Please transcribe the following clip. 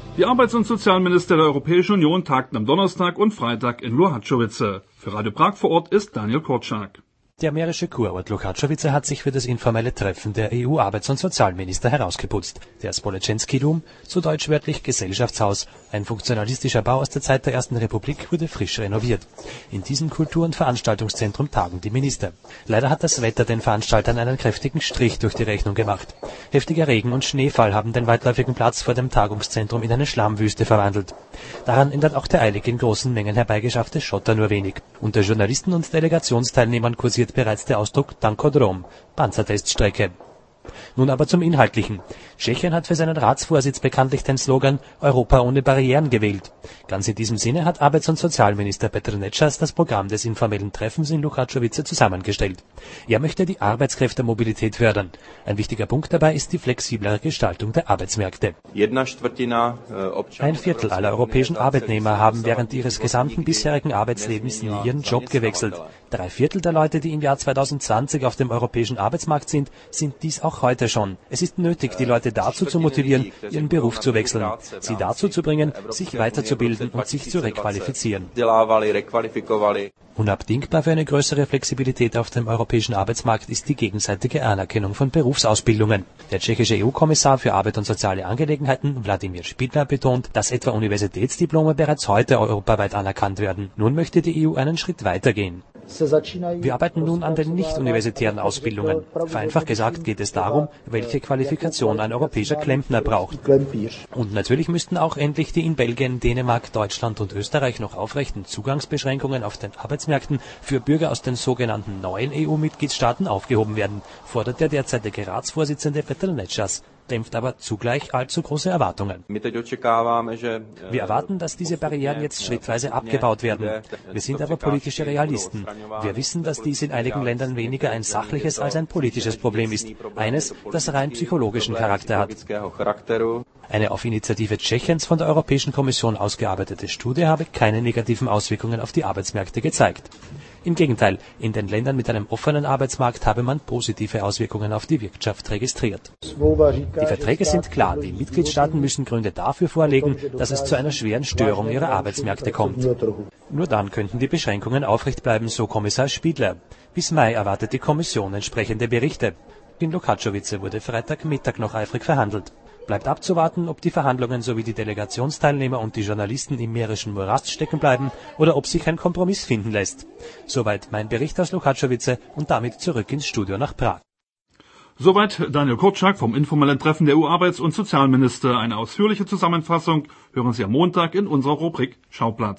Die Arbeits- und Sozialminister der Europäischen Union tagten am Donnerstag und Freitag in Luhačovice. Für Radio Prag vor Ort ist Daniel Korczak. Der mährische Kurort Luhačovice hat sich für das informelle Treffen der EU-Arbeits- und Sozialminister herausgeputzt. Der Společenský-dom, zu deutsch wörtlich Gesellschaftshaus, ein funktionalistischer Bau aus der Zeit der Ersten Republik, wurde frisch renoviert. In diesem Kultur- und Veranstaltungszentrum tagen die Minister. Leider hat das Wetter den Veranstaltern einen kräftigen Strich durch die Rechnung gemacht. Heftiger Regen und Schneefall haben den weitläufigen Platz vor dem Tagungszentrum in eine Schlammwüste verwandelt. Daran ändert auch der eilig in großen Mengen herbeigeschaffte Schotter nur wenig. Unter Journalisten und Delegationsteilnehmern kursiert bereits der Ausdruck Tankodrom, Panzerteststrecke. Nun aber zum Inhaltlichen. Tschechien hat für seinen Ratsvorsitz bekanntlich den Slogan Europa ohne Barrieren gewählt. Ganz in diesem Sinne hat Arbeits- und Sozialminister Petr Nečas das Programm des informellen Treffens in Luhačovice zusammengestellt. Er möchte die Arbeitskräftemobilität fördern. Ein wichtiger Punkt dabei ist die flexiblere Gestaltung der Arbeitsmärkte. Ein Viertel aller europäischen Arbeitnehmer haben während ihres gesamten bisherigen Arbeitslebens nie ihren Job gewechselt. 3/4 der Leute, die im Jahr 2020 auf dem europäischen Arbeitsmarkt sind dies auch heute schon. Es ist nötig, die Leute dazu zu motivieren, ihren Beruf zu wechseln, sie dazu zu bringen, sich weiterzubilden und sich zu requalifizieren. Unabdingbar für eine größere Flexibilität auf dem europäischen Arbeitsmarkt ist die gegenseitige Anerkennung von Berufsausbildungen. Der tschechische EU-Kommissar für Arbeit und soziale Angelegenheiten, Vladimír Špidla, betont, dass etwa Universitätsdiplome bereits heute europaweit anerkannt werden. Nun möchte die EU einen Schritt weitergehen. Wir arbeiten nun an den nicht-universitären Ausbildungen. Vereinfacht gesagt geht es darum, welche Qualifikation ein europäischer Klempner braucht. Und natürlich müssten auch endlich die in Belgien, Dänemark, Deutschland und Österreich noch aufrechten Zugangsbeschränkungen auf den Arbeitsmärkten für Bürger aus den sogenannten neuen EU-Mitgliedstaaten aufgehoben werden, fordert der derzeitige Ratsvorsitzende Petr Nečas, dämpft aber zugleich allzu große Erwartungen. Wir erwarten, dass diese Barrieren jetzt schrittweise abgebaut werden. Wir sind aber politische Realisten. Wir wissen, dass dies in einigen Ländern weniger ein sachliches als ein politisches Problem ist. Eines, das rein psychologischen Charakter hat. Eine auf Initiative Tschechiens von der Europäischen Kommission ausgearbeitete Studie habe keine negativen Auswirkungen auf die Arbeitsmärkte gezeigt. Im Gegenteil, in den Ländern mit einem offenen Arbeitsmarkt habe man positive Auswirkungen auf die Wirtschaft registriert. Die Verträge sind klar, die Mitgliedstaaten müssen Gründe dafür vorlegen, dass es zu einer schweren Störung ihrer Arbeitsmärkte kommt. Nur dann könnten die Beschränkungen aufrecht bleiben, so Kommissar Špidla. Bis Mai erwartet die Kommission entsprechende Berichte. In Luhačovice wurde Freitagmittag noch eifrig verhandelt. Bleibt abzuwarten, ob die Verhandlungen sowie die Delegationsteilnehmer und die Journalisten im mährischen Morast stecken bleiben oder ob sich ein Kompromiss finden lässt. Soweit mein Bericht aus Luhačovice und damit zurück ins Studio nach Prag. Soweit Daniel Korczak vom informellen Treffen der EU-Arbeits- und Sozialminister. Eine ausführliche Zusammenfassung hören Sie am Montag in unserer Rubrik Schauplatz.